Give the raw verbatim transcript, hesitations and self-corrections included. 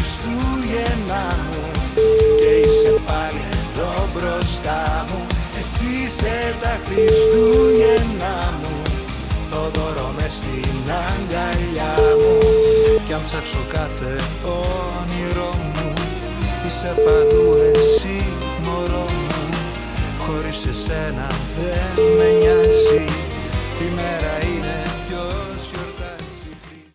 Χριστούγεννα μου και είσαι πάλι εδώ μπροστά μου. Εσύ είσαι τα Χριστούγεννα μου, το δώρο μες στην αγκαλιά μου. Κι αν ψάξω κάθε όνειρό μου, είσαι παντού εσύ μωρό μου. Χωρίς εσένα δεν με νοιάζει, τη μέρα